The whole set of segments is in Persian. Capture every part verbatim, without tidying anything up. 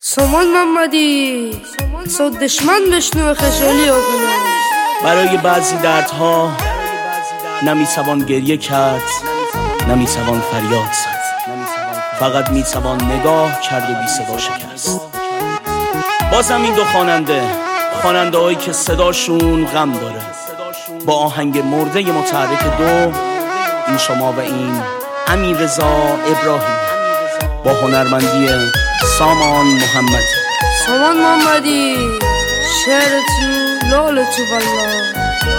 سامان محمدی صد دشمن بشنو خجالی آبونه. برای بعضی دردها نمیتوان گریه کرد، نمیتوان فریاد زد، فقط میتوان نگاه کرد و بی صدا شکست. بازم این دو خواننده خواننده هایی که صداشون غم داره، با آهنگ مرده متحرک دو، این شما و این امیررضا ابراهیمی با هنرمندی سامان محمدی. سامان محمدی شعر تو لال تو والله.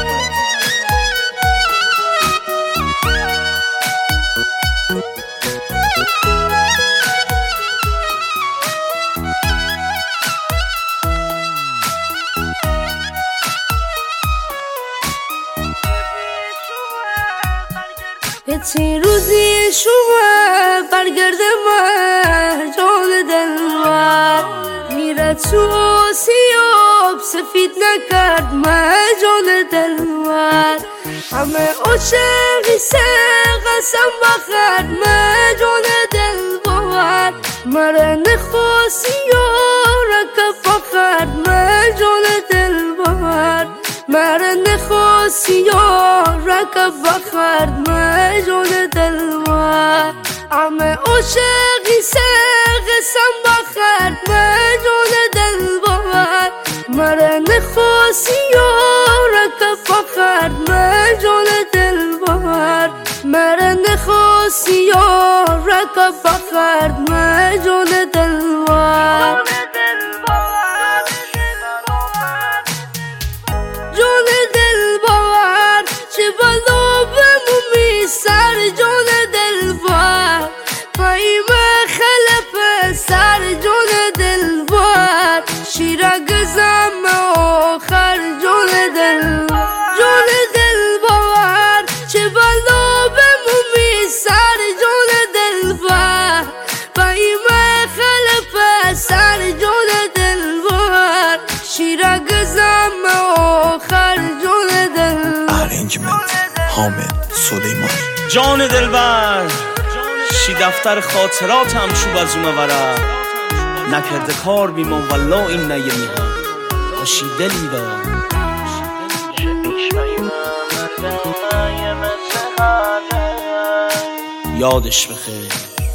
یه روزی شما برگرده من جان دلوار، میره تو سیاب سفید نکرد من جان دلوار. همه عاشقی سه قسم بخرد من جان دلوار، مره نخواسی یا رکب بخرد من جان دلوار، مره نخواسی یا رکب بخرد من جان دلوار. همه عاشقی سه قسم بخرد من جان دلوار، مره نخواسی یا رکب بخرد من جان دلوار، مره نخواسی یا رکب بخرد من جان دلوار. جان دلوار چه بلا بمومی سر جان دلوار، قایم خلف سر جان دلوار، شیرگ زم آخر جان دلوار. جان دلوار چه بلا بمومی سر جان دلوار، قایم خلف سر جان دلوار، شیرگ زم آخر جان دلوار. ارنجمنت حامد سلیمانی. جان دلبر شی دفتر خاطراتم شو از اون ورا، نکرده کار بیمان والله این نیه میهم باشی دلی دا یادش بخیر.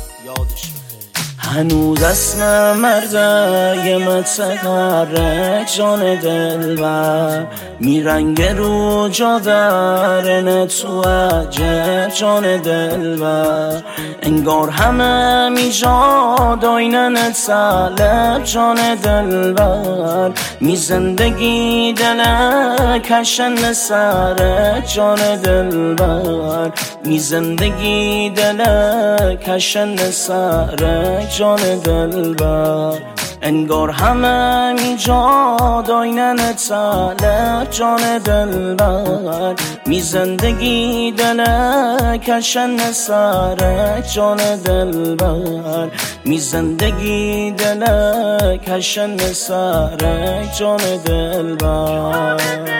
هنوز اسم مرده متقره جان دلبر، میرنگ رو جادر تو عجب جان دلبر، انگار همه میجاد آینن طلب جان دلبر، می زندگی دل کشن سر جان دلبر، می زندگی دل کشن سر جان دلبر، انگار همه میجاد آینن طلب جان دلبر، می زندگی دل کشن سر جان دلبر، می زندگی دل کشن سر جان دلبر.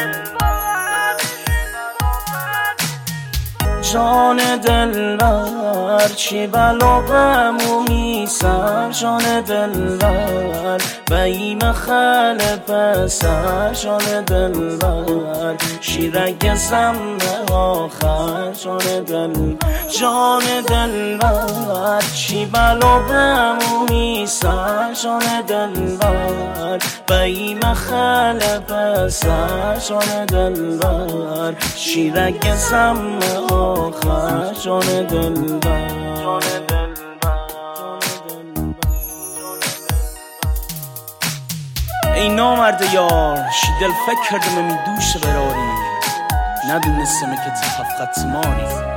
جان دلبر چی بلا غمومی سر جان دلبر، بیم خلف سر جان دلبر، شیرگ زم آخر جان دل. جان دلبر چی بلا غمومی سر جان دلبر، بیم خلف سر جان دلبر، شیرگ زم آخر جان دلبر. ای نامرد یار شی دل فکر کردم می دوش براری، ندونستم که تفقت ماری.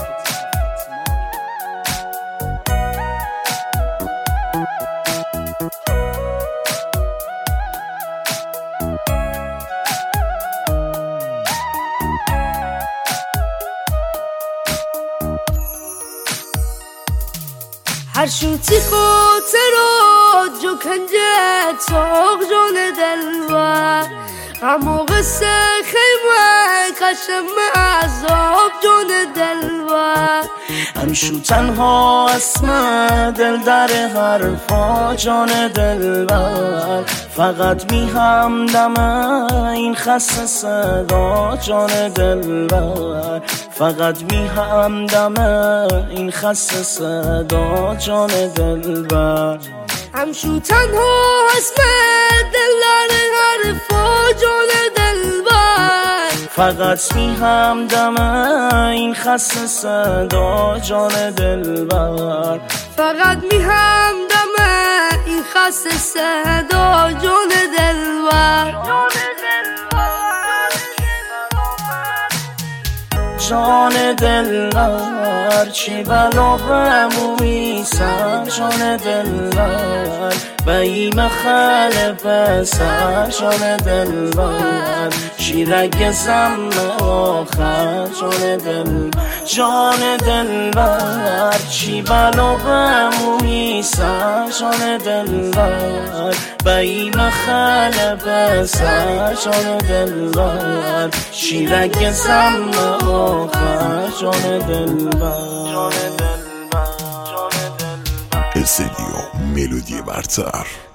هر شوتی خاطرات جو کنجه تاق جان دلوار، غم و غصه خیمه خشم عذاب جان دلبر همشو تنها اسم دل در حرفا جان دلبر فقط می همدم این خسته صدا جان دلبر فقط می همدم این خسته صدا جان دلبر همشو تنها اسم دل در حرفا جان دلبر فقط می همدم این خسته صدا جان دلبر فقط می همدم این خسته صدا جان دلبر جان دلبر چی بلا بمومی سر جان دلبر بیم خل پسر جان دلبر شیرک زم آخر جان دل جان دلبر چی بلا بمومی سر جان دلبر بیم خل پسر جان دلبر شیرک زم آخر جان دلبر استدیو ملودی برتر.